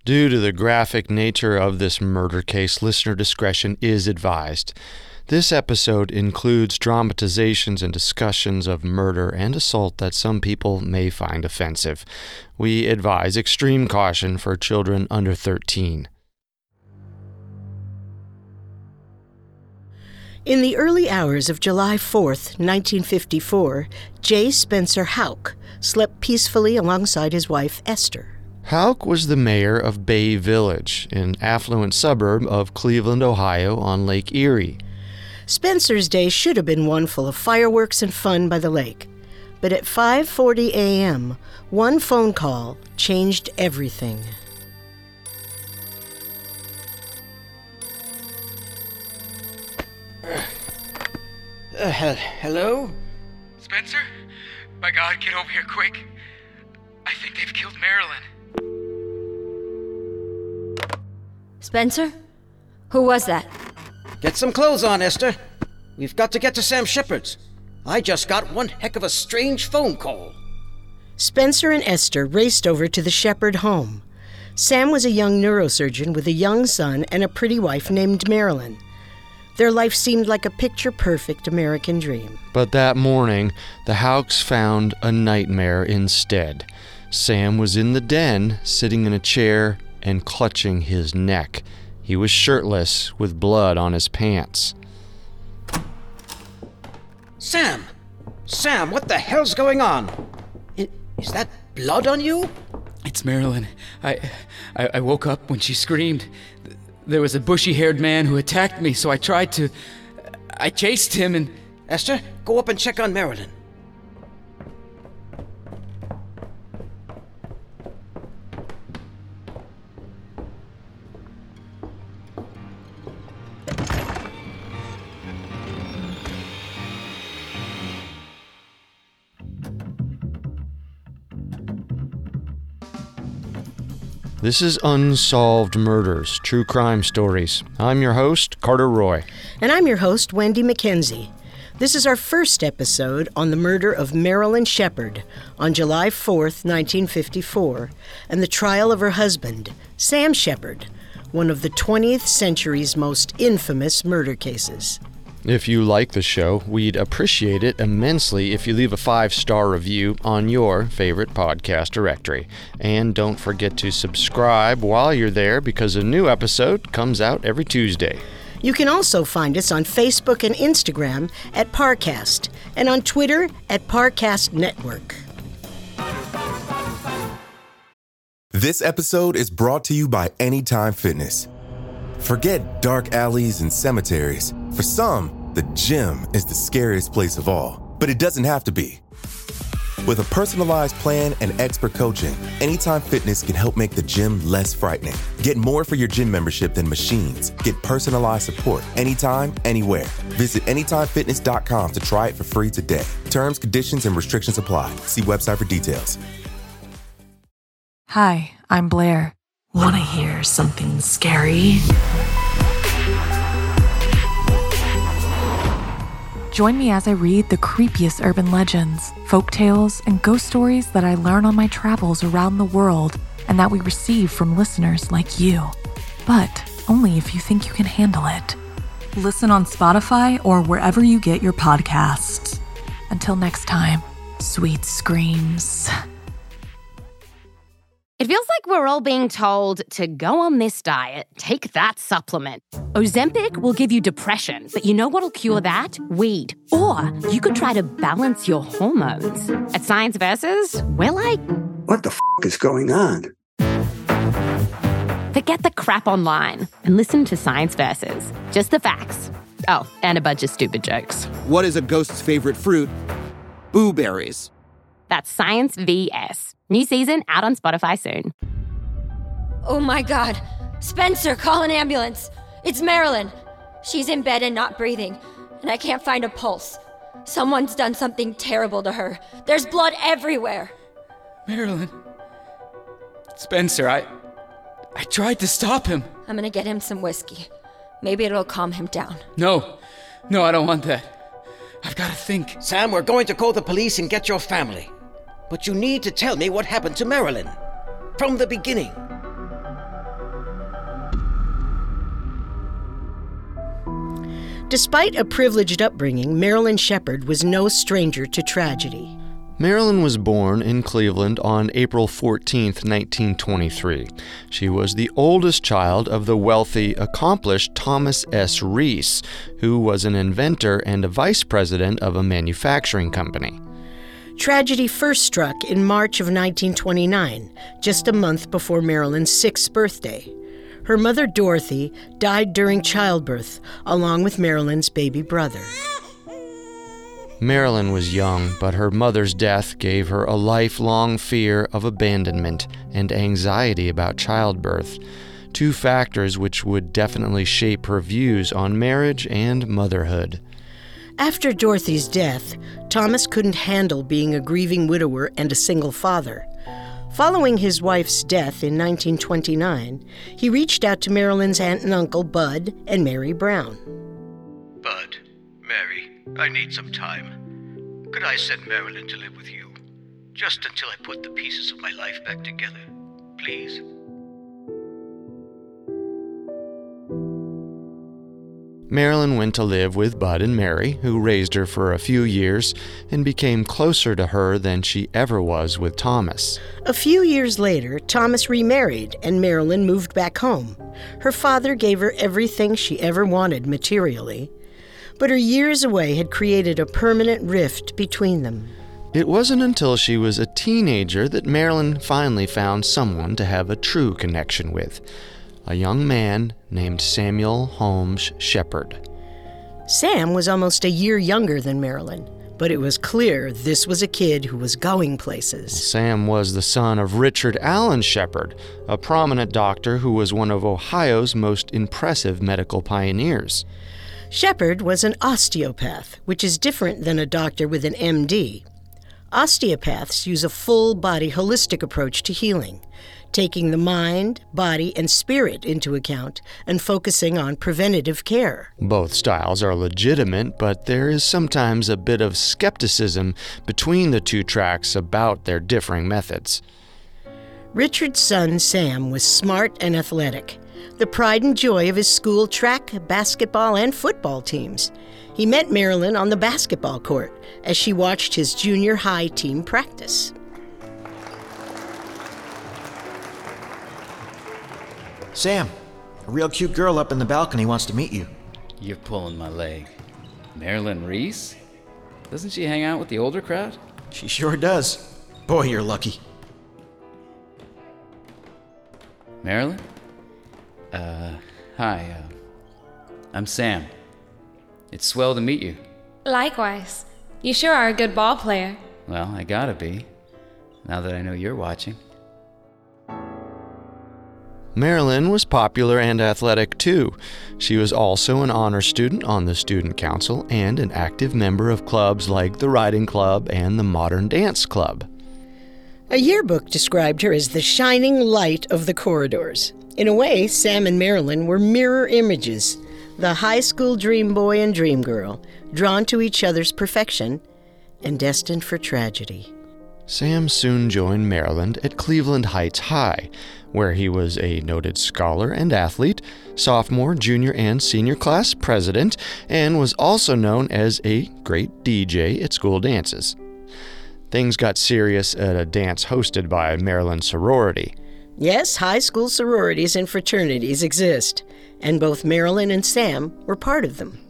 Due to the graphic nature of this murder case, listener discretion is advised. This episode includes dramatizations and discussions of murder and assault that some people may find offensive. We advise extreme caution for children under 13. In the early hours of July 4th, 1954, J. Spencer Houck slept peacefully alongside his wife, Esther. Houck was the mayor of Bay Village, an affluent suburb of Cleveland, Ohio, on Lake Erie. Spencer's day should have been one full of fireworks and fun by the lake. But at 5:40 a.m., one phone call changed everything. Hello? Spencer? My God, get over here quick. I think they've killed Marilyn. Spencer? Who was that? Get some clothes on, Esther. We've got to get to Sam Shepard's. I just got one heck of a strange phone call. Spencer and Esther raced over to the Shepard home. Sam was a young neurosurgeon with a young son and a pretty wife named Marilyn. Their life seemed like a picture-perfect American dream. But that morning, the Houcks found a nightmare instead. Sam was in the den, sitting in a chair and clutching his neck. He was shirtless, with blood on his pants. Sam! Sam, what the hell's going on? Is that blood on you? It's Marilyn. I woke up when she screamed. There was a bushy-haired man who attacked me, so I chased him and... Esther, go up and check on Marilyn. This is Unsolved Murders, True Crime Stories. I'm your host, Carter Roy. And I'm your host, Wendy McKenzie. This is our first episode on the murder of Marilyn Shepard on July 4th, 1954, and the trial of her husband, Sam Shepard, one of the 20th century's most infamous murder cases. If you like the show, we'd appreciate it immensely if you leave a 5-star review on your favorite podcast directory. And don't forget to subscribe while you're there because a new episode comes out every Tuesday. You can also find us on Facebook and Instagram at Parcast and on Twitter at Parcast Network. This episode is brought to you by Anytime Fitness. Forget dark alleys and cemeteries. For some, the gym is the scariest place of all, but it doesn't have to be. With a personalized plan and expert coaching, Anytime Fitness can help make the gym less frightening. Get more for your gym membership than machines. Get personalized support anytime, anywhere. Visit AnytimeFitness.com to try it for free today. Terms, conditions, and restrictions apply. See website for details. Hi, I'm Blair. Want to hear something scary? Join me as I read the creepiest urban legends, folktales, and ghost stories that I learn on my travels around the world and that we receive from listeners like you. But only if you think you can handle it. Listen on Spotify or wherever you get your podcasts. Until next time, sweet screams. It feels like we're all being told to go on this diet, take that supplement. Ozempic will give you depression, but you know what'll cure that? Weed. Or you could try to balance your hormones. At Science Versus, we're like... What the is going on? Forget the crap online and listen to Science Versus. Just the facts. Oh, and a bunch of stupid jokes. What is a ghost's favorite fruit? Blueberries. That's Science VS. New season out on Spotify soon. Oh my God. Spencer, call an ambulance. It's Marilyn. She's in bed and not breathing, and I can't find a pulse. Someone's done something terrible to her. There's blood everywhere. Marilyn. Spencer, I tried to stop him. I'm gonna get him some whiskey. Maybe it'll calm him down. No, I don't want that. I've got to think. Sam, we're going to call the police and get your family. But you need to tell me what happened to Marilyn. From the beginning. Despite a privileged upbringing, Marilyn Shepard was no stranger to tragedy. Marilyn was born in Cleveland on April 14, 1923. She was the oldest child of the wealthy, accomplished Thomas S. Reese, who was an inventor and a vice president of a manufacturing company. Tragedy first struck in March of 1929, just a month before Marilyn's 6th birthday. Her mother, Dorothy, died during childbirth, along with Marilyn's baby brother. Marilyn was young, but her mother's death gave her a lifelong fear of abandonment and anxiety about childbirth, two factors which would definitely shape her views on marriage and motherhood. After Dorothy's death, Thomas couldn't handle being a grieving widower and a single father. Following his wife's death in 1929, he reached out to Marilyn's aunt and uncle, Bud and Mary Brown. Bud, Mary, I need some time. Could I send Marilyn to live with you? Just until I put the pieces of my life back together, please? Marilyn went to live with Bud and Mary, who raised her for a few years and became closer to her than she ever was with Thomas. A few years later, Thomas remarried and Marilyn moved back home. Her father gave her everything she ever wanted materially, but her years away had created a permanent rift between them. It wasn't until she was a teenager that Marilyn finally found someone to have a true connection with. A young man named Samuel Holmes Shepard. Sam was almost a year younger than Marilyn, but it was clear this was a kid who was going places. Sam was the son of Richard Allen Shepard, a prominent doctor who was one of Ohio's most impressive medical pioneers. Shepard was an osteopath, which is different than a doctor with an MD. Osteopaths use a full-body holistic approach to healing, taking the mind, body, and spirit into account and focusing on preventative care. Both styles are legitimate, but there is sometimes a bit of skepticism between the two tracks about their differing methods. Richard's son, Sam, was smart and athletic, the pride and joy of his school track, basketball, and football teams. He met Marilyn on the basketball court as she watched his junior high team practice. Sam, a real cute girl up in the balcony wants to meet you. You're pulling my leg. Marilyn Reese? Doesn't she hang out with the older crowd? She sure does. Boy, you're lucky. Marilyn? Hi, I'm Sam. It's swell to meet you. Likewise. You sure are a good ball player. Well, I gotta be, now that I know you're watching. Marilyn was popular and athletic too. She was also an honor student on the student council and an active member of clubs like the Riding Club and the Modern Dance Club. A yearbook described her as the shining light of the corridors. In a way, Sam and Marilyn were mirror images, the high school dream boy and dream girl, drawn to each other's perfection and destined for tragedy. Sam soon joined Maryland at Cleveland Heights High, where he was a noted scholar and athlete, sophomore, junior, and senior class president, and was also known as a great DJ at school dances. Things got serious at a dance hosted by Maryland sorority. Yes, high school sororities and fraternities exist, and both Marilyn and Sam were part of them.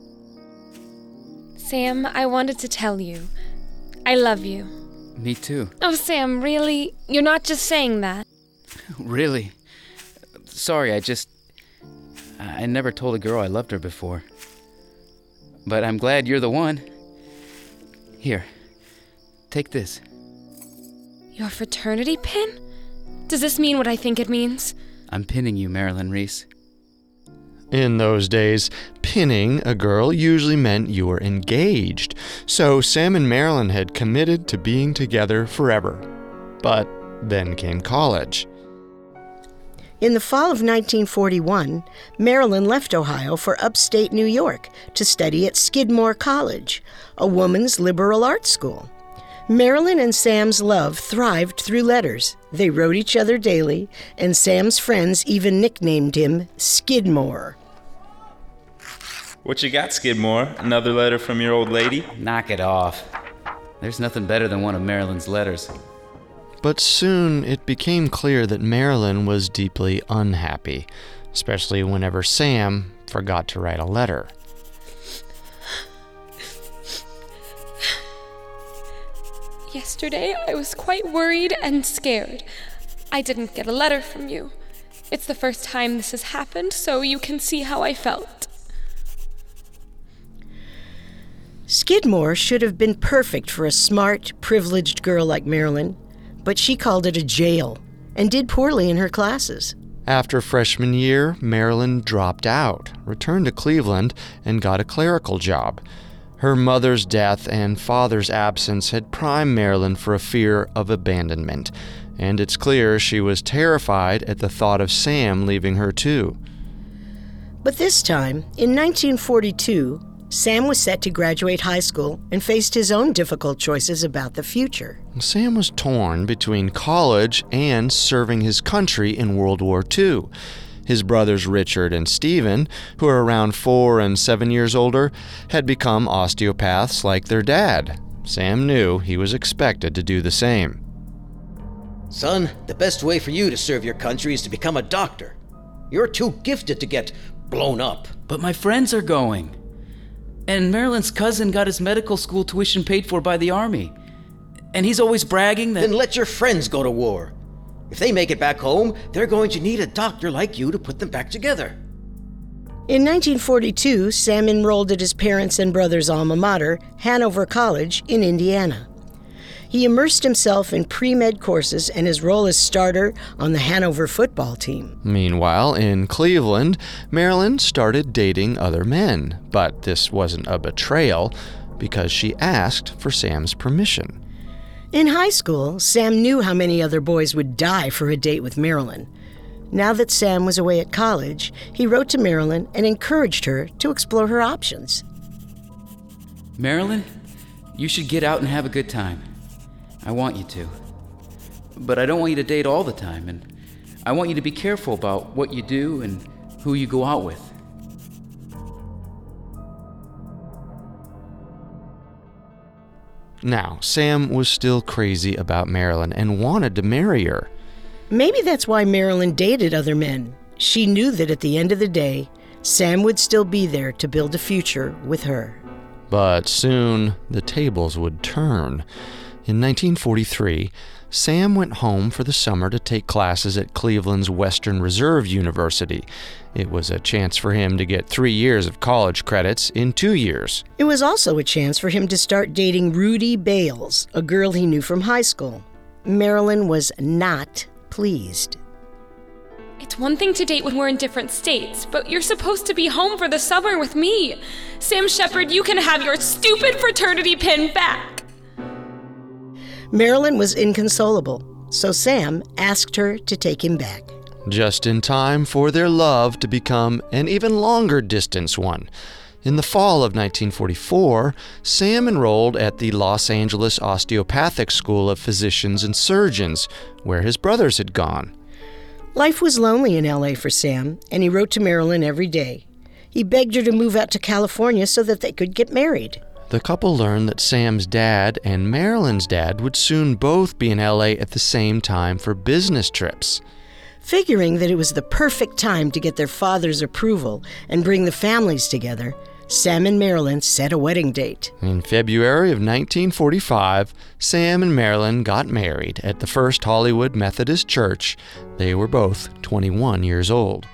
Sam, I wanted to tell you, I love you. Me too. Oh, Sam, really? You're not just saying that? Really? Sorry, I never told a girl I loved her before. But I'm glad you're the one. Here, take this. Your fraternity pin? Does this mean what I think it means? I'm pinning you, Marilyn Reese. In those days, pinning a girl usually meant you were engaged, so Sam and Marilyn had committed to being together forever. But then came college. In the fall of 1941, Marilyn left Ohio for upstate New York to study at Skidmore College, a woman's liberal arts school. Marilyn and Sam's love thrived through letters. They wrote each other daily, and Sam's friends even nicknamed him Skidmore. What you got, Skidmore? Another letter from your old lady? Knock it off. There's nothing better than one of Marilyn's letters. But soon it became clear that Marilyn was deeply unhappy, especially whenever Sam forgot to write a letter. Yesterday, I was quite worried and scared. I didn't get a letter from you. It's the first time this has happened, so you can see how I felt. Skidmore should have been perfect for a smart, privileged girl like Marilyn, but she called it a jail and did poorly in her classes. After freshman year, Marilyn dropped out, returned to Cleveland, and got a clerical job. Her mother's death and father's absence had primed Marilyn for a fear of abandonment, and it's clear she was terrified at the thought of Sam leaving her too. But this time, in 1942, Sam was set to graduate high school and faced his own difficult choices about the future. Sam was torn between college and serving his country in World War II. His brothers Richard and Stephen, who are around 4 and 7 years older, had become osteopaths like their dad. Sam knew he was expected to do the same. Son, the best way for you to serve your country is to become a doctor. You're too gifted to get blown up. But my friends are going. And Marilyn's cousin got his medical school tuition paid for by the Army. And he's always bragging that... Then let your friends go to war. If they make it back home, they're going to need a doctor like you to put them back together. In 1942, Sam enrolled at his parents' and brothers' alma mater, Hanover College, in Indiana. He immersed himself in pre-med courses and his role as starter on the Hanover football team. Meanwhile, in Cleveland, Marilyn started dating other men, but this wasn't a betrayal because she asked for Sam's permission. In high school, Sam knew how many other boys would die for a date with Marilyn. Now that Sam was away at college, he wrote to Marilyn and encouraged her to explore her options. Marilyn, you should get out and have a good time. I want you to. But I don't want you to date all the time, and I want you to be careful about what you do and who you go out with. Now, Sam was still crazy about Marilyn and wanted to marry her. Maybe that's why Marilyn dated other men. She knew that at the end of the day, Sam would still be there to build a future with her. But soon, the tables would turn. In 1943, Sam went home for the summer to take classes at Cleveland's Western Reserve University. It was a chance for him to get 3 years of college credits in 2 years. It was also a chance for him to start dating Rudy Bales, a girl he knew from high school. Marilyn was not pleased. It's one thing to date when we're in different states, but you're supposed to be home for the summer with me. Sam Shepard, you can have your stupid fraternity pin back. Marilyn was inconsolable, so Sam asked her to take him back. Just in time for their love to become an even longer distance one. In the fall of 1944, Sam enrolled at the Los Angeles Osteopathic School of Physicians and Surgeons, where his brothers had gone. Life was lonely in L.A. for Sam, and he wrote to Marilyn every day. He begged her to move out to California so that they could get married. The couple learned that Sam's dad and Marilyn's dad would soon both be in L.A. at the same time for business trips. Figuring that it was the perfect time to get their father's approval and bring the families together, Sam and Marilyn set a wedding date. In February of 1945, Sam and Marilyn got married at the First Hollywood Methodist Church. They were both 21 years old.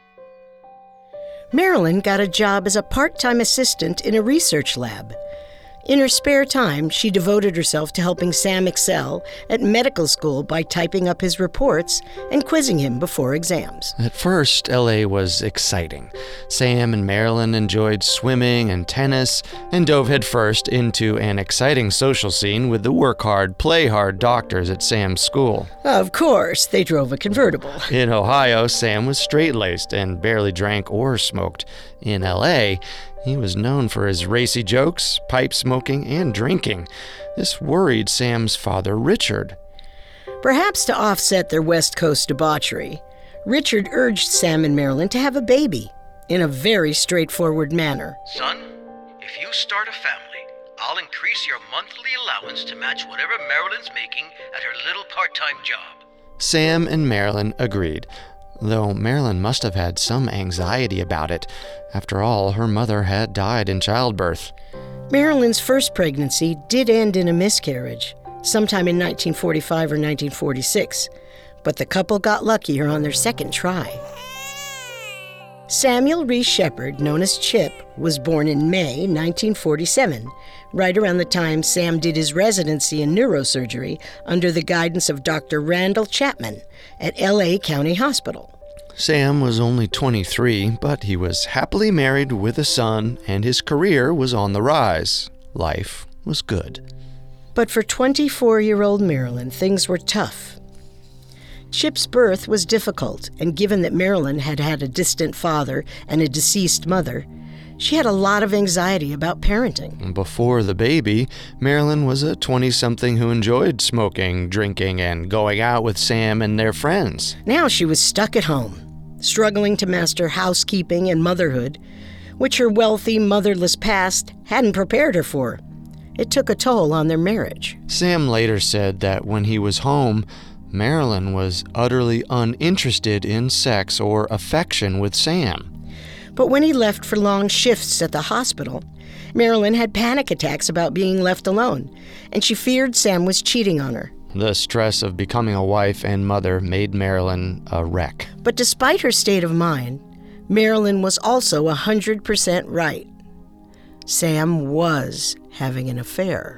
Marilyn got a job as a part-time assistant in a research lab. In her spare time, she devoted herself to helping Sam excel at medical school by typing up his reports and quizzing him before exams. At first, L.A. was exciting. Sam and Marilyn enjoyed swimming and tennis and dove headfirst into an exciting social scene with the work-hard, play-hard doctors at Sam's school. Of course, they drove a convertible. In Ohio, Sam was straight-laced and barely drank or smoked. In L.A., he was known for his racy jokes, pipe smoking, and drinking. This worried Sam's father, Richard. Perhaps to offset their West Coast debauchery, Richard urged Sam and Marilyn to have a baby. in a very straightforward manner. Son, if you start a family, I'll increase your monthly allowance to match whatever Marilyn's making at her little part-time job. Sam and Marilyn agreed, though Marilyn must have had some anxiety about it. After all, her mother had died in childbirth. Marilyn's first pregnancy did end in a miscarriage, sometime in 1945 or 1946, but the couple got luckier on their second try. Samuel Reese Shepherd, known as Chip, was born in May 1947, right around the time Sam did his residency in neurosurgery under the guidance of Dr. Randall Chapman at L.A. County Hospital. Sam was only 23, but he was happily married with a son, and his career was on the rise. Life was good. But for 24-year-old Marilyn, things were tough. Chip's birth was difficult, and given that Marilyn had had a distant father and a deceased mother, she had a lot of anxiety about parenting. Before the baby, Marilyn was a 20-something who enjoyed smoking, drinking, and going out with Sam and their friends. Now she was stuck at home, struggling to master housekeeping and motherhood, which her wealthy, motherless past hadn't prepared her for. It took a toll on their marriage. Sam later said that when he was home, Marilyn was utterly uninterested in sex or affection with Sam. But when he left for long shifts at the hospital, Marilyn had panic attacks about being left alone, and she feared Sam was cheating on her. The stress of becoming a wife and mother made Marilyn a wreck. But despite her state of mind, Marilyn was also 100% right. Sam was having an affair.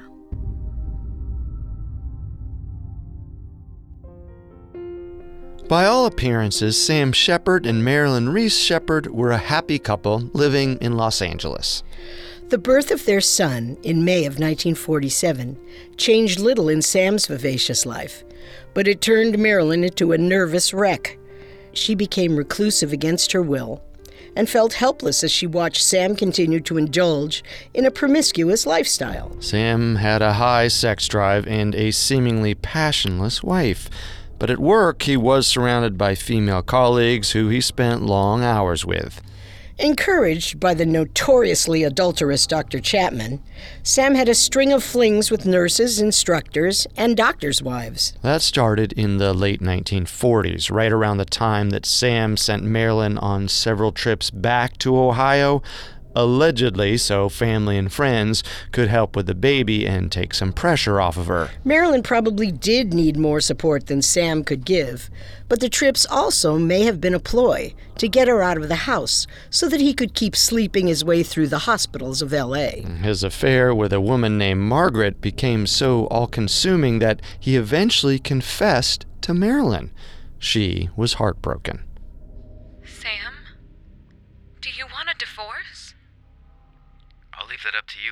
By all appearances, Sam Shepherd and Marilyn Reese Shepherd were a happy couple living in Los Angeles. The birth of their son in May of 1947 changed little in Sam's vivacious life, but it turned Marilyn into a nervous wreck. She became reclusive against her will and felt helpless as she watched Sam continue to indulge in a promiscuous lifestyle. Sam had a high sex drive and a seemingly passionless wife. But at work, he was surrounded by female colleagues who he spent long hours with. Encouraged by the notoriously adulterous Dr. Chapman, Sam had a string of flings with nurses, instructors, and doctors' wives. That started in the late 1940s, right around the time that Sam sent Marilyn on several trips back to Ohio, allegedly so family and friends could help with the baby and take some pressure off of her. Marilyn probably did need more support than Sam could give, but the trips also may have been a ploy to get her out of the house so that he could keep sleeping his way through the hospitals of L.A. His affair with a woman named Margaret became so all-consuming that he eventually confessed to Marilyn. She was heartbroken. Sam, do you want a divorce? I'll leave that up to you,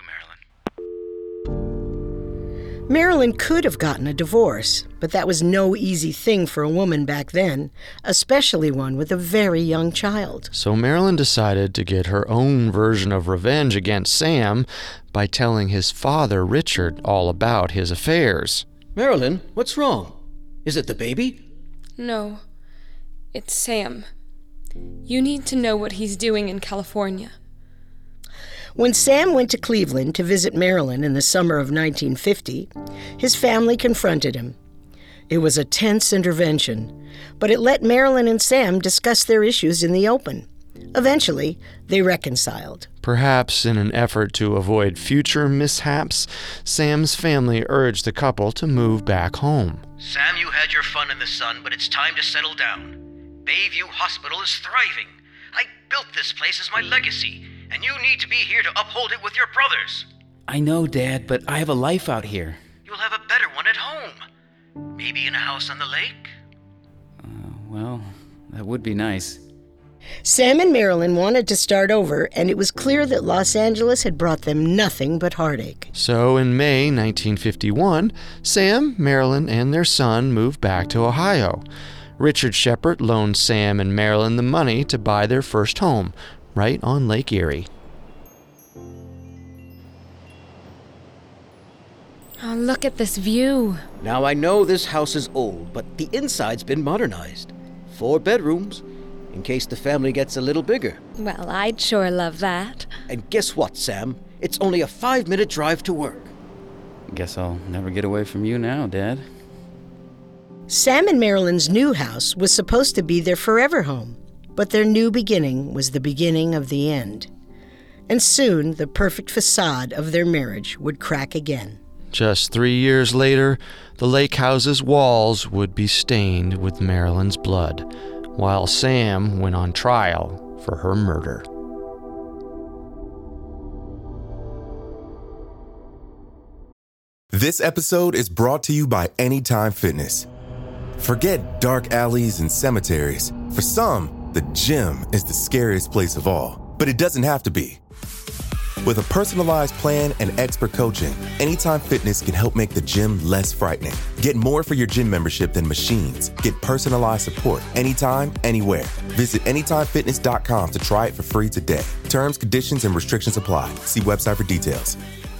Marilyn. Marilyn could have gotten a divorce, but that was no easy thing for a woman back then, especially one with a very young child. So Marilyn decided to get her own version of revenge against Sam by telling his father, Richard, all about his affairs. Marilyn, what's wrong? Is it the baby? No, it's Sam. You need to know what he's doing in California. When Sam went to Cleveland to visit Marilyn in the summer of 1950, his family confronted him. It was a tense intervention, but it let Marilyn and Sam discuss their issues in the open. Eventually, they reconciled. Perhaps in an effort to avoid future mishaps, Sam's family urged the couple to move back home. Sam, you had your fun in the sun, but it's time to settle down. Bayview Hospital is thriving. I built this place as my legacy, and you need to be here to uphold it with your brothers. I know, Dad, but I have a life out here. You'll have a better one at home. Maybe in a house on the lake? Well, that would be nice. Sam and Marilyn wanted to start over, and it was clear that Los Angeles had brought them nothing but heartache. So in May 1951, Sam, Marilyn, and their son moved back to Ohio. Richard Shepherd loaned Sam and Marilyn the money to buy their first home, right on Lake Erie. Oh, look at this view. Now I know this house is old, but the inside's been modernized. 4 bedrooms. in case the family gets a little bigger. Well, I'd sure love that. And guess what, Sam? It's only a 5-minute drive to work. Guess I'll never get away from you now, Dad. Sam and Marilyn's new house was supposed to be their forever home, but their new beginning was the beginning of the end. And soon the perfect facade of their marriage would crack again. Just 3 years later, the lake house's walls would be stained with Marilyn's blood, while Sam went on trial for her murder. This episode is brought to you by Anytime Fitness. Forget dark alleys and cemeteries. For some, the gym is the scariest place of all, but it doesn't have to be. With a personalized plan and expert coaching, Anytime Fitness can help make the gym less frightening. Get more for your gym membership than machines. Get personalized support anytime, anywhere. Visit AnytimeFitness.com to try it for free today. Terms, conditions, and restrictions apply. See website for details.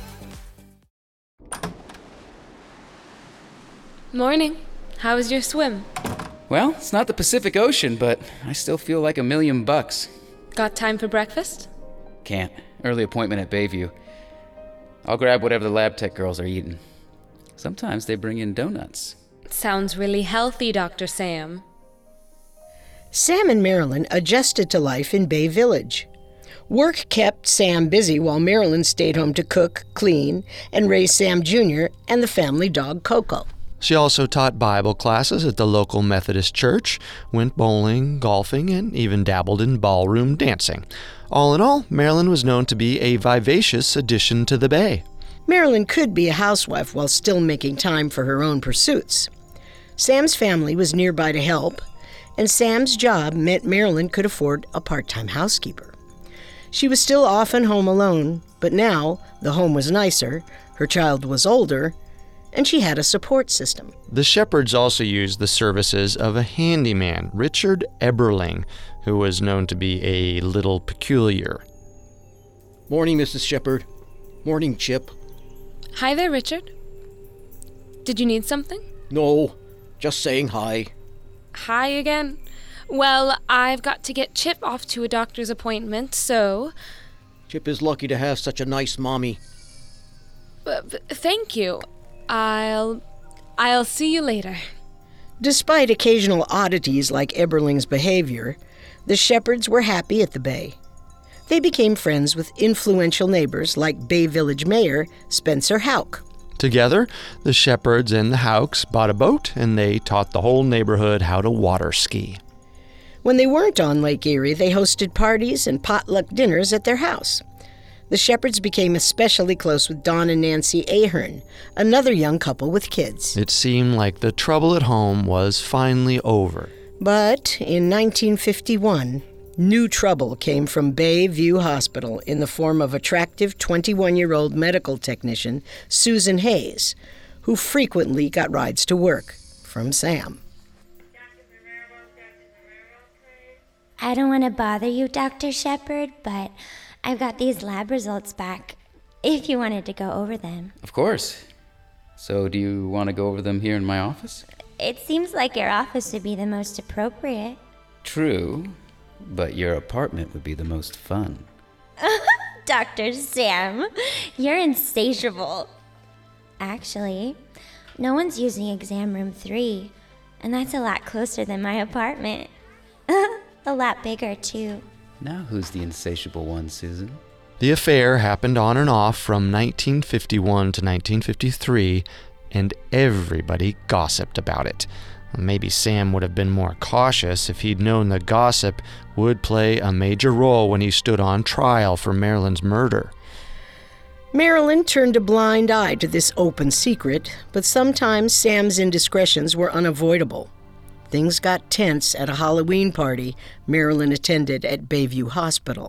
Morning. How was your swim? Well, it's not the Pacific Ocean, but I still feel like $1,000,000. Got time for breakfast? Can't. Early appointment at Bayview. I'll grab whatever the lab tech girls are eating. Sometimes they bring in donuts. Sounds really healthy, Dr. Sam. Sam and Marilyn adjusted to life in Bay Village. Work kept Sam busy while Marilyn stayed home to cook, clean, and raise Sam Jr. and the family dog Coco. She also taught Bible classes at the local Methodist church, went bowling, golfing, and even dabbled in ballroom dancing. All in all, Marilyn was known to be a vivacious addition to the Bay. Marilyn could be a housewife while still making time for her own pursuits. Sam's family was nearby to help, and Sam's job meant Marilyn could afford a part-time housekeeper. She was still often home alone, but now the home was nicer, her child was older, and she had a support system. The Shepherds also used the services of a handyman, Richard Eberling, who was known to be a little peculiar. Morning, Mrs. Shepherd. Morning, Chip. Hi there, Richard. Did you need something? No, just saying hi. Hi again. Well, I've got to get Chip off to a doctor's appointment, so... Chip is lucky to have such a nice mommy. Thank you. I'll see you later. Despite occasional oddities like Eberling's behavior, the Shepherds were happy at the Bay. They became friends with influential neighbors like Bay Village Mayor Spencer Houck. Together, the Shepherds and the Houcks bought a boat, and they taught the whole neighborhood how to water ski. When they weren't on Lake Erie, they hosted parties and potluck dinners at their house. The Shepherds became especially close with Don and Nancy Ahern, another young couple with kids. It seemed like the trouble at home was finally over. But in 1951, new trouble came from Bayview Hospital in the form of attractive 21-year-old medical technician Susan Hayes, who frequently got rides to work from Sam. I don't want to bother you, Dr. Shepherd, but I've got these lab results back, if you wanted to go over them. Of course. So do you want to go over them here in my office? It seems like your office would be the most appropriate. True, but your apartment would be the most fun. Dr. Sam, you're insatiable. Actually, no one's using exam room 3, and that's a lot closer than my apartment. A lot bigger, too. Now who's the insatiable one, Susan? The affair happened on and off from 1951 to 1953, and everybody gossiped about it. Maybe Sam would have been more cautious if he'd known the gossip would play a major role when he stood on trial for Marilyn's murder. Marilyn turned a blind eye to this open secret, but sometimes Sam's indiscretions were unavoidable. Things got tense at a Halloween party Marilyn attended at Bayview Hospital.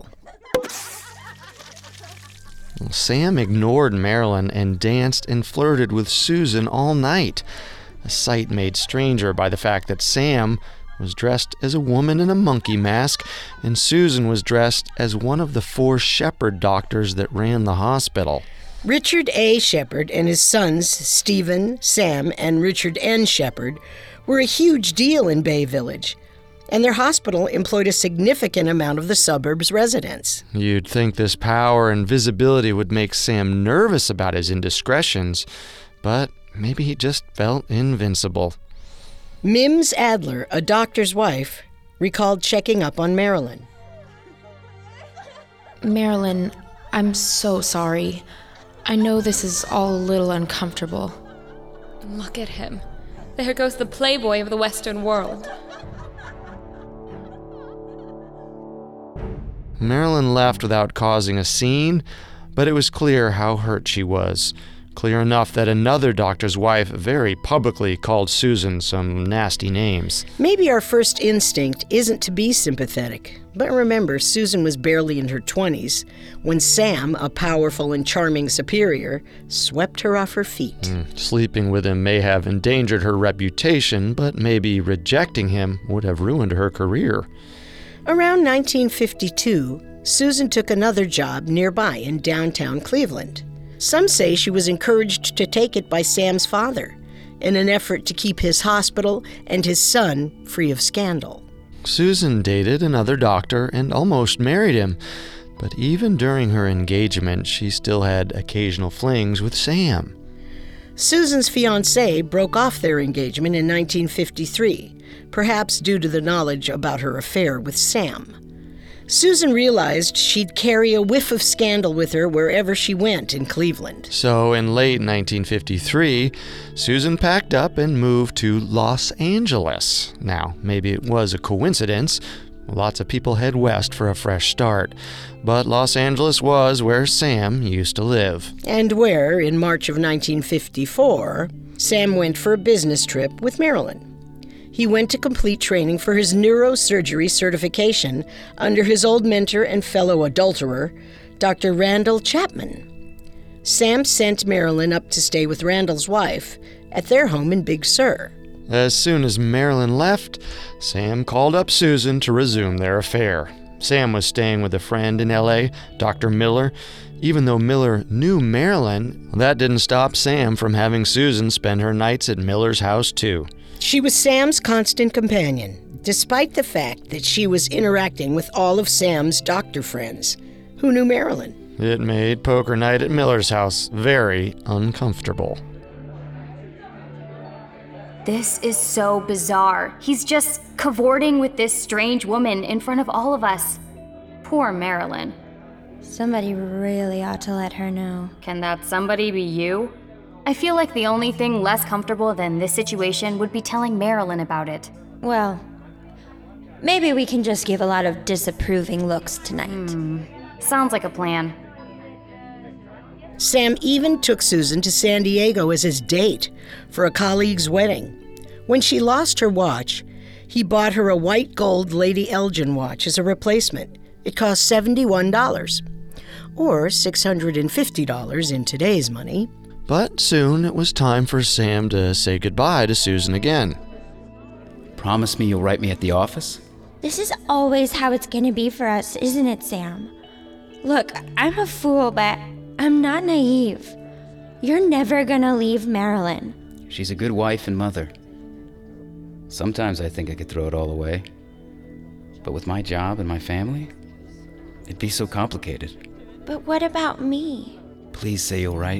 Sam ignored Marilyn and danced and flirted with Susan all night, a sight made stranger by the fact that Sam was dressed as a woman in a monkey mask, and Susan was dressed as one of the 4 Shepherd doctors that ran the hospital. Richard A. Shepherd and his sons, Stephen, Sam, and Richard N. Shepherd, were a huge deal in Bay Village. And their hospital employed a significant amount of the suburb's residents. You'd think this power and visibility would make Sam nervous about his indiscretions, but maybe he just felt invincible. Mims Adler, a doctor's wife, recalled checking up on Marilyn. Marilyn, I'm so sorry. I know this is all a little uncomfortable. Look at him. There goes the playboy of the Western world. Marilyn left without causing a scene, but it was clear how hurt she was. Clear enough that another doctor's wife very publicly called Susan some nasty names. Maybe our first instinct isn't to be sympathetic, but remember, Susan was barely in her 20s when Sam, a powerful and charming superior, swept her off her feet. Sleeping with him may have endangered her reputation, but maybe rejecting him would have ruined her career. Around 1952, Susan took another job nearby in downtown Cleveland. Some say she was encouraged to take it by Sam's father in an effort to keep his hospital and his son free of scandal. Susan dated another doctor and almost married him, but even during her engagement, she still had occasional flings with Sam. Susan's fiancé broke off their engagement in 1953, perhaps due to the knowledge about her affair with Sam. Susan realized she'd carry a whiff of scandal with her wherever she went in Cleveland. So in late 1953, Susan packed up and moved to Los Angeles. Now, maybe it was a coincidence. Lots of people head west for a fresh start. But Los Angeles was where Sam used to live. And where, in March of 1954, Sam went for a business trip with Marilyn. He went to complete training for his neurosurgery certification under his old mentor and fellow adulterer, Dr. Randall Chapman. Sam sent Marilyn up to stay with Randall's wife at their home in Big Sur. As soon as Marilyn left, Sam called up Susan to resume their affair. Sam was staying with a friend in L.A., Dr. Miller. Even though Miller knew Marilyn, that didn't stop Sam from having Susan spend her nights at Miller's house, too. She was Sam's constant companion, despite the fact that she was interacting with all of Sam's doctor friends, who knew Marilyn. It made poker night at Miller's house very uncomfortable. This is so bizarre. He's just cavorting with this strange woman in front of all of us. Poor Marilyn. Somebody really ought to let her know. Can that somebody be you? I feel like the only thing less comfortable than this situation would be telling Marilyn about it. Well, maybe we can just give a lot of disapproving looks tonight. Sounds like a plan. Sam even took Susan to San Diego as his date for a colleague's wedding. When she lost her watch, he bought her a white gold Lady Elgin watch as a replacement. It cost $71, or $650 in today's money. But soon it was time for Sam to say goodbye to Susan again. Promise me you'll write me at the office? This is always how it's gonna be for us, isn't it, Sam? Look, I'm a fool, but I'm not naive. You're never gonna leave Marilyn. She's a good wife and mother. Sometimes I think I could throw it all away. But with my job and my family, it'd be so complicated. But what about me? Please say you'll write.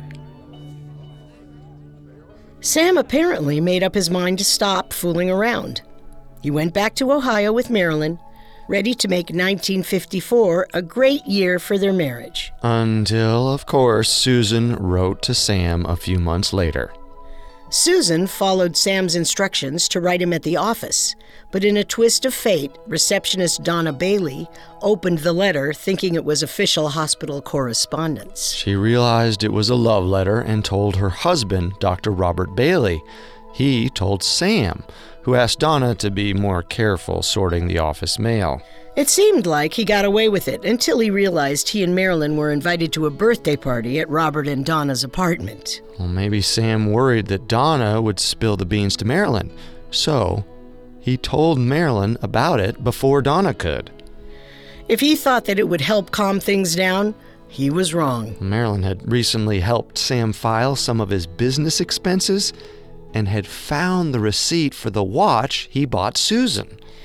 Sam apparently made up his mind to stop fooling around. He went back to Ohio with Marilyn, ready to make 1954 a great year for their marriage. Until, of course, Susan wrote to Sam a few months later. Susan followed Sam's instructions to write him at the office, but in a twist of fate, receptionist Donna Bailey opened the letter thinking it was official hospital correspondence. She realized it was a love letter and told her husband, Dr. Robert Bailey. He told Sam, who asked Donna to be more careful sorting the office mail. It seemed like he got away with it until he realized he and Marilyn were invited to a birthday party at Robert and Donna's apartment. Well, maybe Sam worried that Donna would spill the beans to Marilyn, so he told Marilyn about it before Donna could. If he thought that it would help calm things down, he was wrong. Marilyn had recently helped Sam file some of his business expenses and had found the receipt for the watch he bought Susan.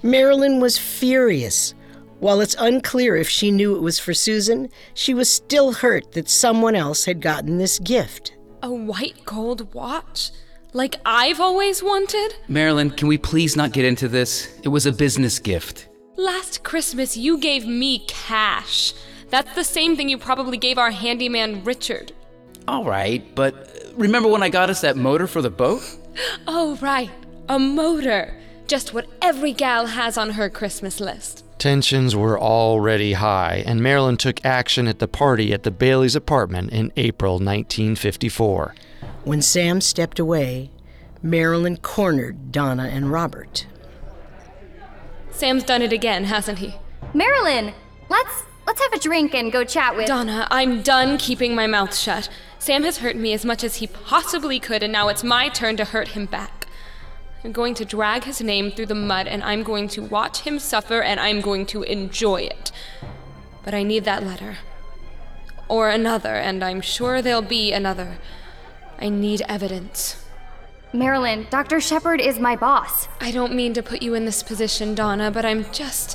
Marilyn was furious. While it's unclear if she knew it was for Susan, she was still hurt that someone else had gotten this gift. A white gold watch? Like I've always wanted? Marilyn, can we please not get into this? It was a business gift. Last Christmas, you gave me cash. That's the same thing you probably gave our handyman Richard. All right, but remember when I got us that motor for the boat? Oh, right. A motor. Just what every gal has on her Christmas list. Tensions were already high, and Marilyn took action at the party at the Bailey's apartment in April 1954. When Sam stepped away, Marilyn cornered Donna and Robert. Sam's done it again, hasn't he? Marilyn, let's have a drink and go chat with... Donna, I'm done keeping my mouth shut. Sam has hurt me as much as he possibly could, and now it's my turn to hurt him back. I'm going to drag his name through the mud, and I'm going to watch him suffer, and I'm going to enjoy it. But I need that letter. Or another, and I'm sure there'll be another. I need evidence. Marilyn, Dr. Shepard is my boss. I don't mean to put you in this position, Donna, but I'm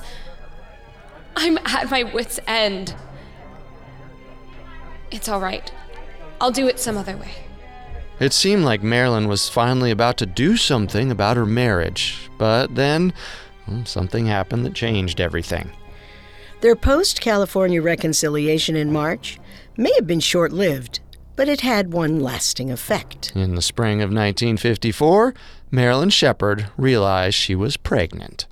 at my wit's end. It's all right. I'll do it some other way. It seemed like Marilyn was finally about to do something about her marriage, but then something happened that changed everything. Their post-California reconciliation in March may have been short-lived, but it had one lasting effect. In the spring of 1954, Marilyn Shepard realized she was pregnant.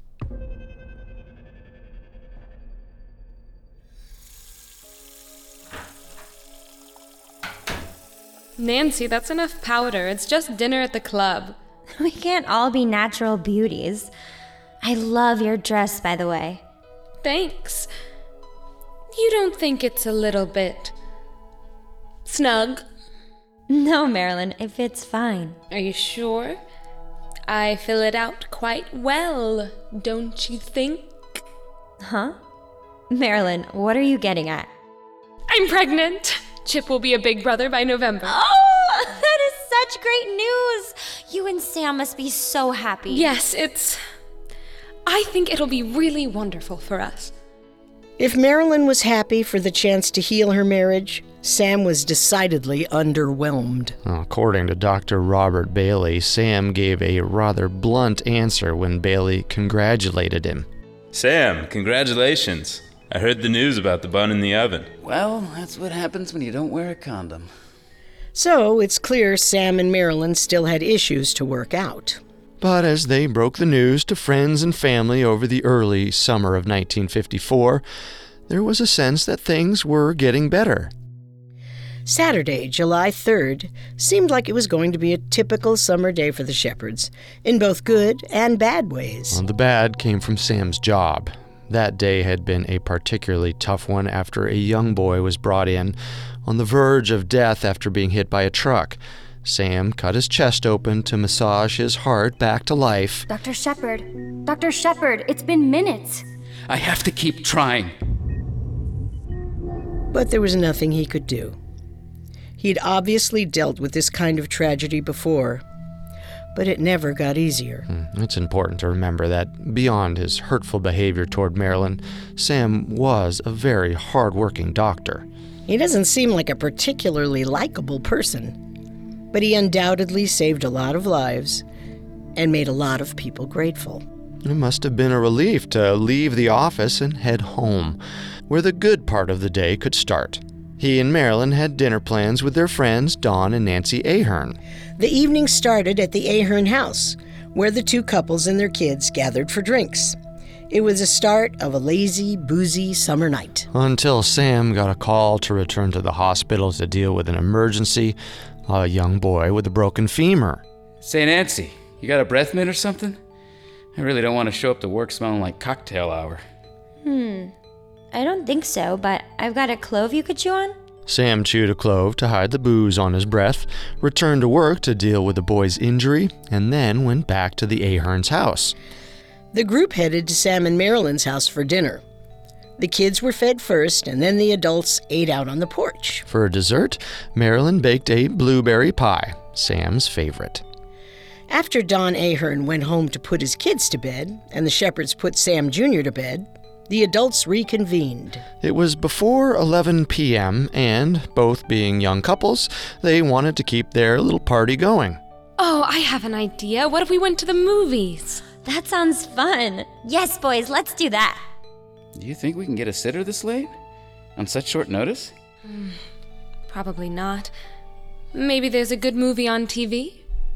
Nancy, that's enough powder. It's just dinner at the club. We can't all be natural beauties. I love your dress, by the way. Thanks. You don't think it's a little bit snug? No, Marilyn, it fits fine. Are you sure? I fill it out quite well, don't you think? Huh? Marilyn, what are you getting at? I'm pregnant! Chip will be a big brother by November. Oh, that is such great news! You and Sam must be so happy. Yes, I think it'll be really wonderful for us. If Marilyn was happy for the chance to heal her marriage, Sam was decidedly underwhelmed. According to Dr. Robert Bailey, Sam gave a rather blunt answer when Bailey congratulated him. Sam, congratulations. I heard the news about the bun in the oven. Well, that's what happens when you don't wear a condom. So it's clear Sam and Marilyn still had issues to work out. But as they broke the news to friends and family over the early summer of 1954, there was a sense that things were getting better. Saturday, July 3rd, seemed like it was going to be a typical summer day for the Shepards, in both good and bad ways. Well, the bad came from Sam's job. That day had been a particularly tough one after a young boy was brought in on the verge of death after being hit by a truck. Sam cut his chest open to massage his heart back to life. Dr. Shepard, it's been minutes. I have to keep trying. But there was nothing he could do. He'd obviously dealt with this kind of tragedy before, but it never got easier. It's important to remember that beyond his hurtful behavior toward Marilyn, Sam was a very hard-working doctor. He doesn't seem like a particularly likable person, but he undoubtedly saved a lot of lives and made a lot of people grateful. It must have been a relief to leave the office and head home, where the good part of the day could start. He and Marilyn had dinner plans with their friends, Dawn and Nancy Ahern. The evening started at the Ahern house, where the two couples and their kids gathered for drinks. It was the start of a lazy, boozy summer night. Until Sam got a call to return to the hospital to deal with an emergency, a young boy with a broken femur. Say, Nancy, you got a breath mint or something? I really don't want to show up to work smelling like cocktail hour. I don't think so, but I've got a clove you could chew on. Sam chewed a clove to hide the booze on his breath, returned to work to deal with the boy's injury, and then went back to the Ahern's house. The group headed to Sam and Marilyn's house for dinner. The kids were fed first, and then the adults ate out on the porch. For dessert, Marilyn baked a blueberry pie, Sam's favorite. After Don Ahern went home to put his kids to bed, and the Shepherds put Sam Jr. to bed, the adults reconvened. It was before 11 p.m., and both being young couples, they wanted to keep their little party going. Oh, I have an idea. What if we went to the movies? That sounds fun. Yes, boys, let's do that. Do you think we can get a sitter this late? On such short notice? Probably not. Maybe there's a good movie on TV?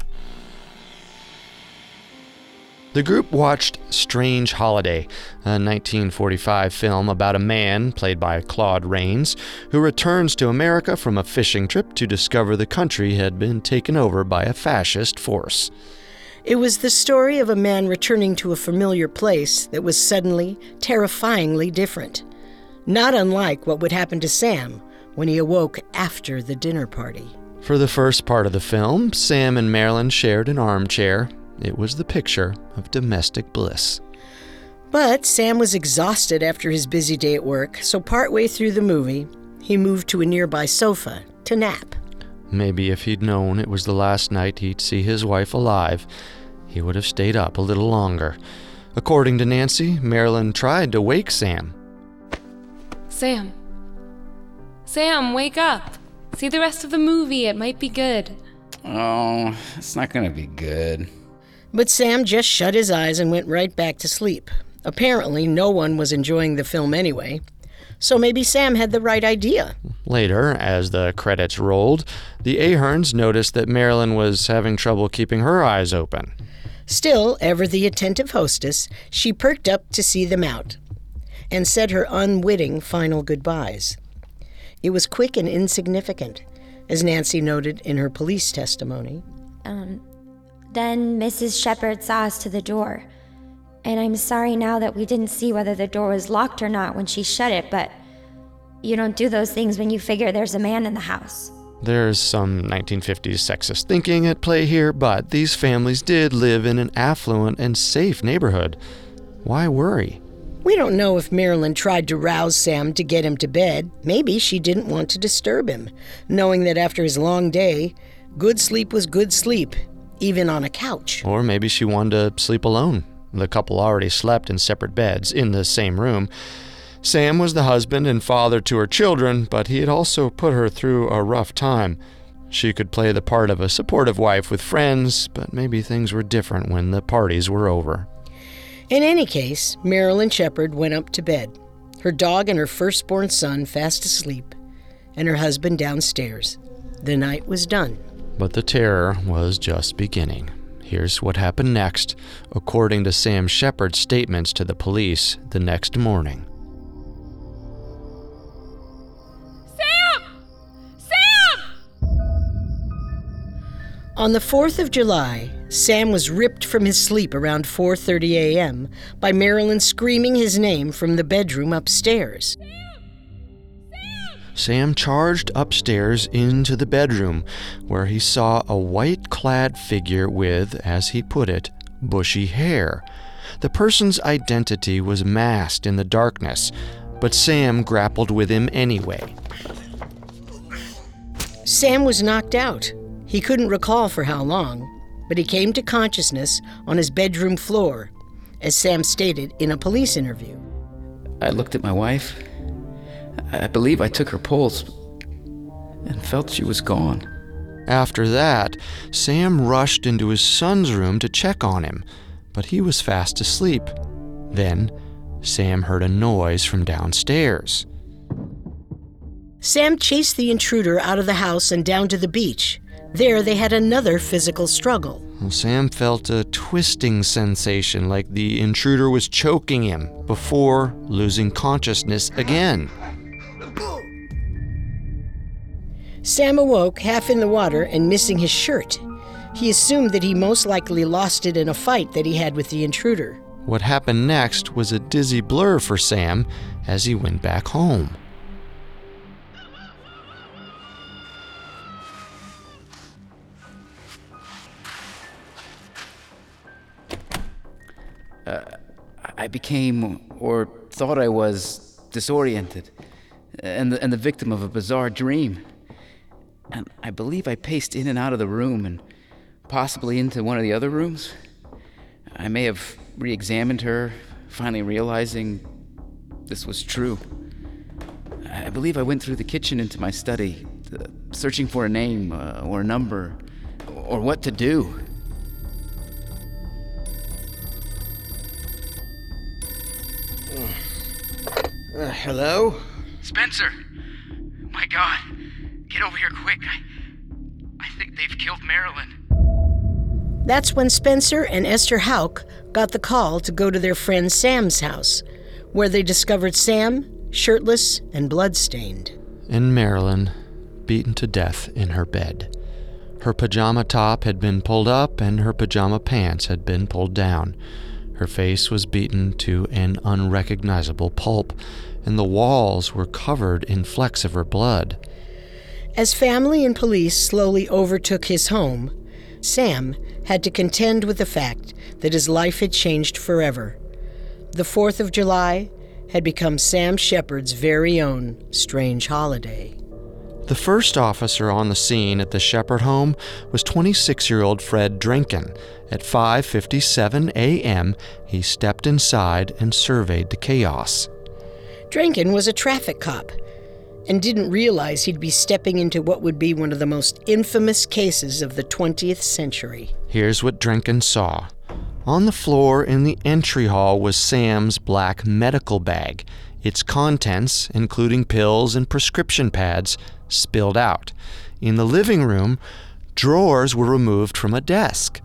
The group watched Strange Holiday, a 1945 film about a man, played by Claude Rains, who returns to America from a fishing trip to discover the country had been taken over by a fascist force. It was the story of a man returning to a familiar place that was suddenly, terrifyingly different. Not unlike what would happen to Sam when he awoke after the dinner party. For the first part of the film, Sam and Marilyn shared an armchair. It was the picture of domestic bliss. But Sam was exhausted after his busy day at work, so partway through the movie, he moved to a nearby sofa to nap. Maybe if he'd known it was the last night he'd see his wife alive, he would have stayed up a little longer. According to Nancy, Marilyn tried to wake Sam. Sam, wake up. See the rest of the movie. It might be good. Oh, it's not gonna be good. But Sam just shut his eyes and went right back to sleep. Apparently, no one was enjoying the film anyway, so maybe Sam had the right idea. Later, as the credits rolled, the Aherns noticed that Marilyn was having trouble keeping her eyes open. Still, ever the attentive hostess, she perked up to see them out and said her unwitting final goodbyes. It was quick and insignificant, as Nancy noted in her police testimony. Then Mrs. Shepherd saw us to the door. And I'm sorry now that we didn't see whether the door was locked or not when she shut it, but you don't do those things when you figure there's a man in the house. There's some 1950s sexist thinking at play here, but these families did live in an affluent and safe neighborhood. Why worry? We don't know if Marilyn tried to rouse Sam to get him to bed. Maybe she didn't want to disturb him, knowing that after his long day, good sleep was good sleep, even on a couch. Or maybe she wanted to sleep alone. The couple already slept in separate beds in the same room. Sam was the husband and father to her children, but he had also put her through a rough time. She could play the part of a supportive wife with friends, but maybe things were different when the parties were over. In any case, Marilyn Shepherd went up to bed, her dog and her firstborn son fast asleep, and her husband downstairs. The night was done. But the terror was just beginning. Here's what happened next, according to Sam Shepherd's statements to the police the next morning. On the 4th of July, Sam was ripped from his sleep around 4:30 a.m. by Marilyn screaming his name from the bedroom upstairs. Sam charged upstairs into the bedroom, where he saw a white-clad figure with, as he put it, bushy hair. The person's identity was masked in the darkness, but Sam grappled with him anyway. Sam was knocked out. He couldn't recall for how long, but he came to consciousness on his bedroom floor, as Sam stated in a police interview. I looked at my wife. I believe I took her pulse and felt she was gone. After that, Sam rushed into his son's room to check on him, but he was fast asleep. Then, Sam heard a noise from downstairs. Sam chased the intruder out of the house and down to the beach. There, they had another physical struggle. Sam felt a twisting sensation like the intruder was choking him before losing consciousness again. Sam awoke half in the water and missing his shirt. He assumed that he most likely lost it in a fight that he had with the intruder. What happened next was a dizzy blur for Sam as he went back home. I became, or thought I was, disoriented, and the victim of a bizarre dream. And I believe I paced in and out of the room and Possibly into one of the other rooms. I may have re-examined her, finally realizing this was true. I believe I went through the kitchen into my study, searching for a name or a number, or what to do. Hello? Spencer! My God! Get over here quick. I think they've killed Marilyn. That's when Spencer and Esther Houck got the call to go to their friend Sam's house, where they discovered Sam shirtless and bloodstained. And Marilyn beaten to death in her bed. Her pajama top had been pulled up and her pajama pants had been pulled down. Her face was beaten to an unrecognizable pulp, and the walls were covered in flecks of her blood. As family and police slowly overtook his home, Sam had to contend with the fact that his life had changed forever. The 4th of July had become Sam Shepard's very own strange holiday. The first officer on the scene at the Shepard home was 26-year-old Fred Drinkin. At 5:57 a.m., he stepped inside and surveyed the chaos. Drinkin was a traffic cop and didn't realize he'd be stepping into what would be one of the most infamous cases of the 20th century. Here's what Drinkin saw. On the floor in the entry hall was Sam's black medical bag. Its contents, including pills and prescription pads, spilled out. In the living room, drawers were removed from a desk.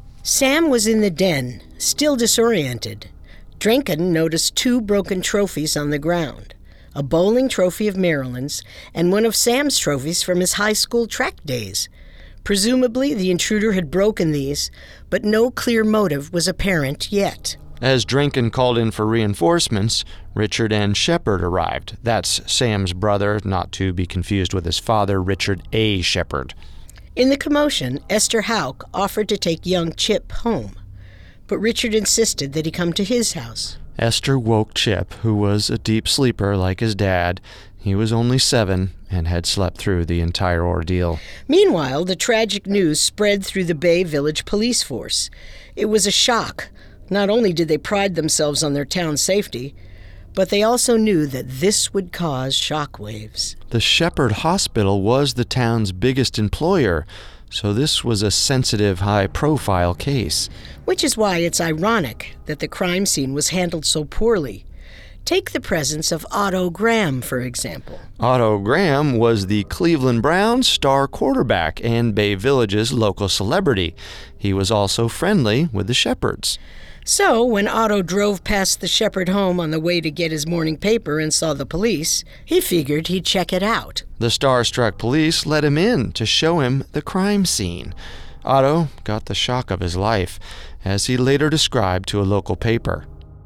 Sam was in the den, still disoriented. Drinkin noticed 2 broken trophies on the ground, a bowling trophy of Marilyn's and one of Sam's trophies from his high school track days. Presumably, the intruder had broken these, but no clear motive was apparent yet. As Drinkin called in for reinforcements, Richard N. Shepard arrived. That's Sam's brother, not to be confused with his father, Richard A. Shepard. In the commotion, Esther Houck offered to take young Chip home, but Richard insisted that he come to his house. Esther woke Chip, who was a deep sleeper like his dad. He was only 7 and had slept through the entire ordeal. Meanwhile, the tragic news spread through the Bay Village police force. It was a shock. Not only did they pride themselves on their town's safety, but they also knew that this would cause shockwaves. The Shepard Hospital was the town's biggest employer, so this was a sensitive, high-profile case. Which is why it's ironic that the crime scene was handled so poorly. Take the presence of Otto Graham, for example. Otto Graham was the Cleveland Browns star quarterback and Bay Village's local celebrity. He was also friendly with the Shepards. So, when Otto drove past the Shepard home on the way to get his morning paper and saw the police, he figured he'd check it out. The star-struck police let him in to show him the crime scene. Otto got the shock of his life, as he later described to a local paper.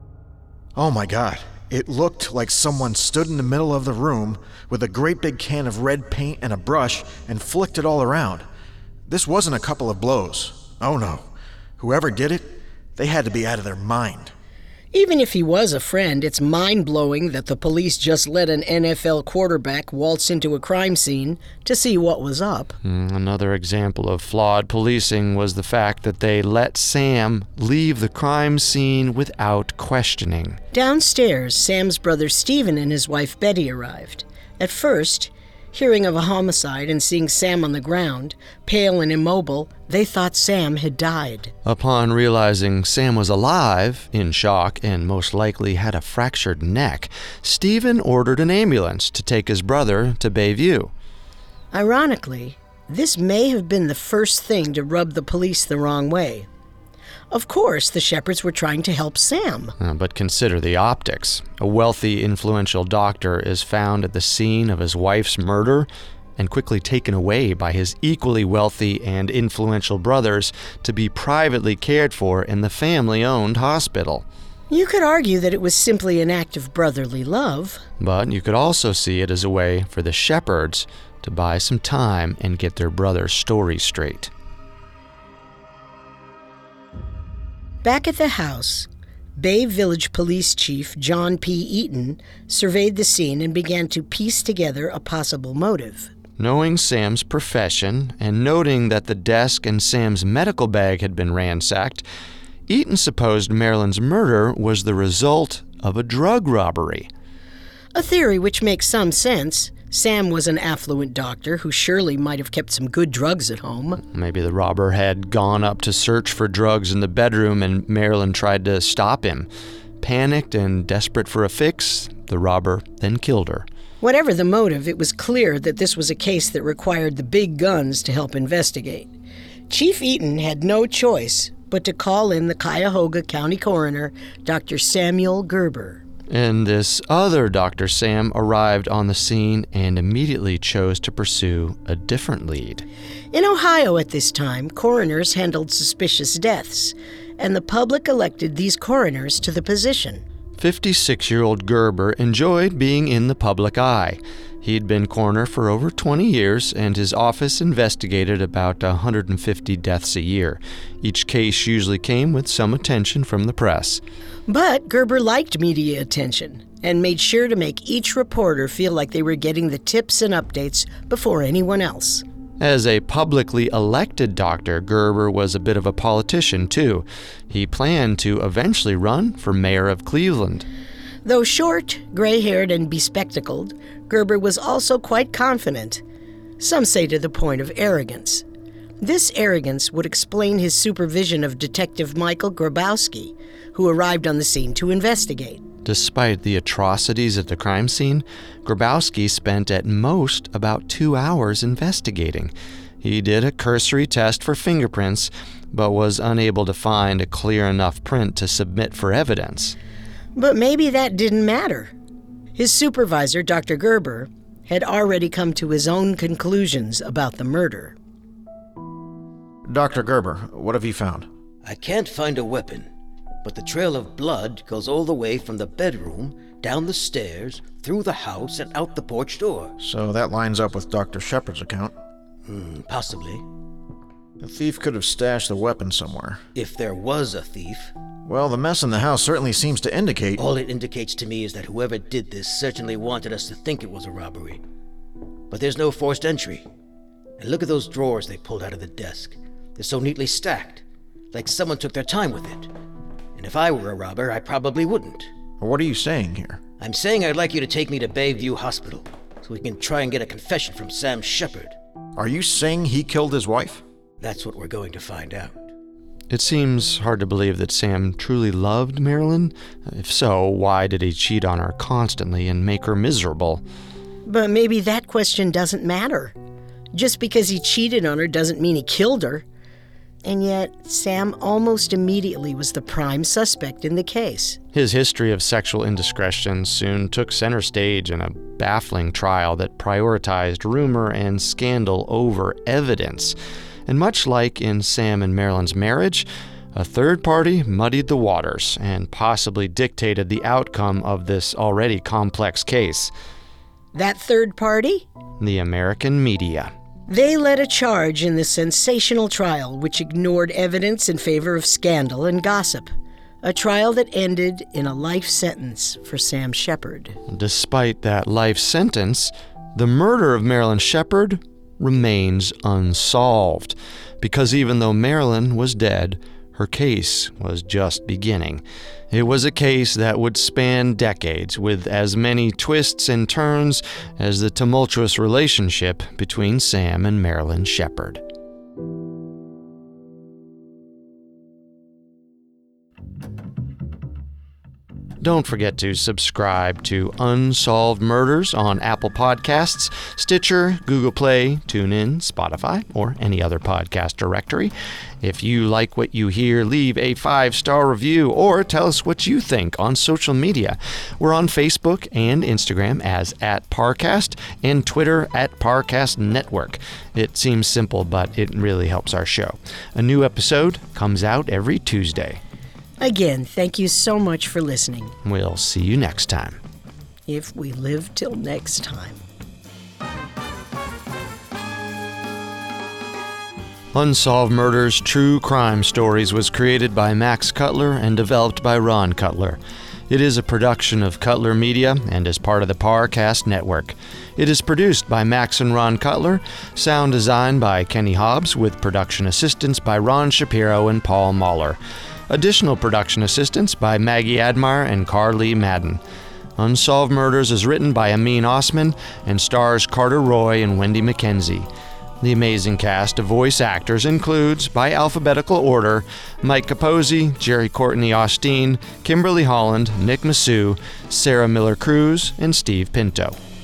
Oh my God. It looked like someone stood in the middle of the room with a great big can of red paint and a brush and flicked it all around. This wasn't a couple of blows. Oh no. Whoever did it, they had to be out of their mind. Even if he was a friend, it's mind-blowing that the police just let an NFL quarterback waltz into a crime scene to see what was up. Another example of flawed policing was the fact that they let Sam leave the crime scene without questioning. Downstairs, Sam's brother Stephen and his wife Betty arrived. At first, hearing of a homicide and seeing Sam on the ground, pale and immobile, they thought Sam had died. Upon realizing Sam was alive, in shock, and most likely had a fractured neck, Stephen ordered an ambulance to take his brother to Bayview. Ironically, this may have been the first thing to rub the police the wrong way. Of course, the Shepards were trying to help Sam. But consider the optics. A wealthy, influential doctor is found at the scene of his wife's murder and quickly taken away by his equally wealthy and influential brothers to be privately cared for in the family-owned hospital. You could argue that it was simply an act of brotherly love. But you could also see it as a way for the Shepards to buy some time and get their brother's story straight. Back at the house, Bay Village Police Chief John P. Eaton surveyed the scene and began to piece together a possible motive. Knowing Sam's profession and noting that the desk and Sam's medical bag had been ransacked, Eaton supposed Marilyn's murder was the result of a drug robbery. A theory which makes some sense. Sam was an affluent doctor who surely might have kept some good drugs at home. Maybe the robber had gone up to search for drugs in the bedroom and Marilyn tried to stop him. Panicked and desperate for a fix, the robber then killed her. Whatever the motive, it was clear that this was a case that required the big guns to help investigate. Chief Eaton had no choice but to call in the Cuyahoga County coroner, Dr. Samuel Gerber. And this other Dr. Sam arrived on the scene and immediately chose to pursue a different lead. In Ohio at this time, coroners handled suspicious deaths, and the public elected these coroners to the position. 56-year-old Gerber enjoyed being in the public eye. He'd been coroner for over 20 years, and his office investigated about 150 deaths a year. Each case usually came with some attention from the press. But Gerber liked media attention and made sure to make each reporter feel like they were getting the tips and updates before anyone else. As a publicly elected doctor, Gerber was a bit of a politician, too. He planned to eventually run for mayor of Cleveland. Though short, gray-haired, and bespectacled, Gerber was also quite confident. Some say to the point of arrogance. This arrogance would explain his supervision of Detective Michael Grabowski, who arrived on the scene to investigate. Despite the atrocities at the crime scene, Grabowski spent at most about 2 hours investigating. He did a cursory test for fingerprints, but was unable to find a clear enough print to submit for evidence. But maybe that didn't matter. His supervisor, Dr. Gerber, had already come to his own conclusions about the murder. Dr. Gerber, what have you found? I can't find a weapon, but the trail of blood goes all the way from the bedroom, down the stairs, through the house, and out the porch door. So that lines up with Dr. Shepard's account. Possibly. The thief could have stashed the weapon somewhere. If there was a thief. Well, the mess in the house certainly seems to indicate... All it indicates to me is that whoever did this certainly wanted us to think it was a robbery. But there's no forced entry. And look at those drawers they pulled out of the desk. They're so neatly stacked, like someone took their time with it. And if I were a robber, I probably wouldn't. What are you saying here? I'm saying I'd like you to take me to Bayview Hospital, so we can try and get a confession from Sam Shepard. Are you saying he killed his wife? That's what we're going to find out. It seems hard to believe that Sam truly loved Marilyn. If so, why did he cheat on her constantly and make her miserable? But maybe that question doesn't matter. Just because he cheated on her doesn't mean he killed her. And yet, Sam almost immediately was the prime suspect in the case. His history of sexual indiscretions soon took center stage in a baffling trial that prioritized rumor and scandal over evidence. And much like in Sam and Marilyn's marriage, a third party muddied the waters and possibly dictated the outcome of this already complex case. That third party? The American media. They led a charge in the sensational trial which ignored evidence in favor of scandal and gossip. A trial that ended in a life sentence for Sam Shepard. Despite that life sentence, the murder of Marilyn Shepard remains unsolved, because even though Marilyn was dead, her case was just beginning. It was a case that would span decades, with as many twists and turns as the tumultuous relationship between Sam and Marilyn Shepard. Don't forget to subscribe to Unsolved Murders on Apple Podcasts, Stitcher, Google Play, TuneIn, Spotify, or any other podcast directory. If you like what you hear, leave a 5-star review or tell us what you think on social media. We're on Facebook and Instagram as @Parcast and Twitter @Parcast Network. It seems simple, but it really helps our show. A new episode comes out every Tuesday. Again, thank you so much for listening. We'll see you next time. If we live till next time. Unsolved Murders True Crime Stories was created by Max Cutler and developed by Ron Cutler. It is a production of Cutler Media and is part of the Parcast Network. It is produced by Max and Ron Cutler, sound designed by Kenny Hobbs, with production assistance by Ron Shapiro and Paul Mahler. Additional production assistance by Maggie Admire and Carly Madden. Unsolved Murders is written by Amin Osman and stars Carter Roy and Wendy McKenzie. The amazing cast of voice actors includes, by alphabetical order, Mike Capozzi, Jerry Courtney Austin, Kimberly Holland, Nick Massou, Sarah Miller Cruz, and Steve Pinto.